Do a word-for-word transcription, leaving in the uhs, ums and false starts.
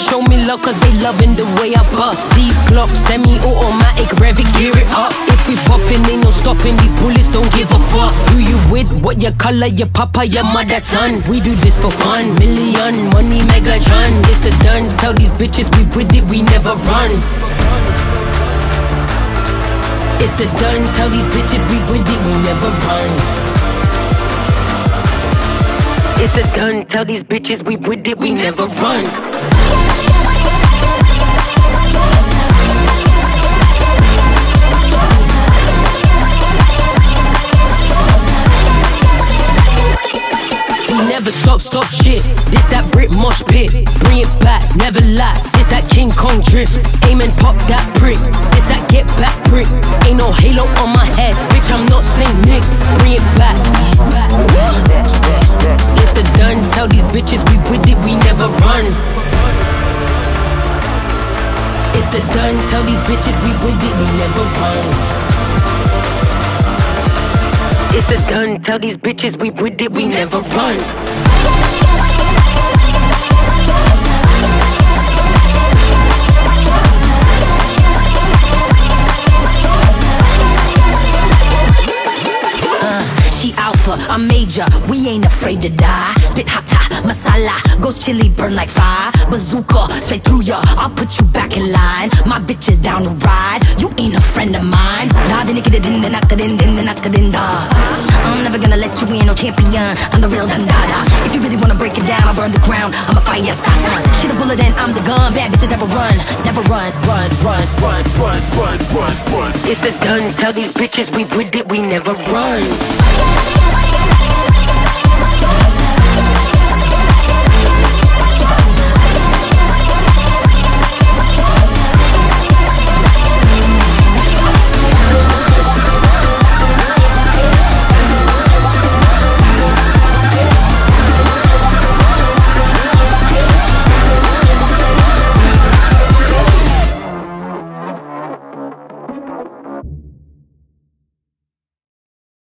show me love cause they loving the way I bust. These Glocks, semi-automatic, rev it, gear it up. If we poppin', ain't no stopping, these bullets don't give a fuck. Who you with, what your color, your papa, your mother, son. We do this for fun, million, money, Megatron. It's the done, tell these bitches we with it, we never run. It's the done, tell these bitches we with it, we never run. It's the done, tell these bitches we with it, we never run. We never stop, stop shit. This that Brit mosh pit. Bring it back, never lie. This that King Kong drift. Aim and pop that brick. This that get back brick. Ain't no halo on my head, bitch, I'm not Saint Nick. Bring it back. It's the done, tell these bitches we with it, we never run. It's the done, tell these bitches we with it, we never run. It's the done, tell these bitches we with it, we never run. I'm major, we ain't afraid to die. Spit hata, masala, ghost chili, burn like fire. Bazooka, straight through ya, I'll put you back in line. My bitch is down to ride, you ain't a friend of mine. I'm never gonna let you in, no champion, I'm the real Dandada. If you really wanna break it down, I'll burn the ground, I'm a fire starter. Shit a bullet and I'm the gun, bad bitches never run. Never run, run, run, run, run, run, run, run. It's the done, tell these bitches we with it, we never run.